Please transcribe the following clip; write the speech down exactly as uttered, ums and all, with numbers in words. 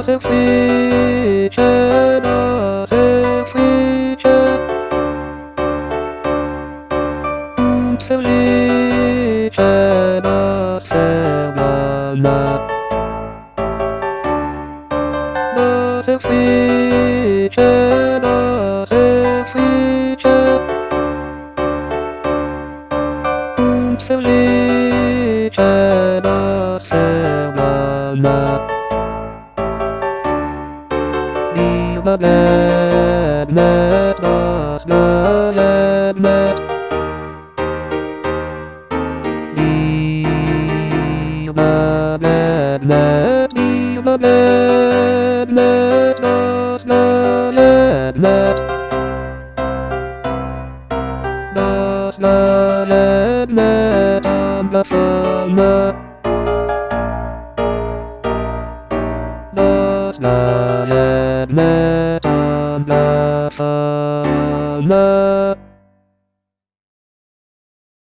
suficie, na suficie. Twe licie na spełnione. Na suficie, na suficie. Twe licie na spełnione. Let, let, let us, let, let, let. Let, let, let, let, let, let us, let, let, let. Us, let, let, let, I'm the fun. Us, let, let, let, I'm the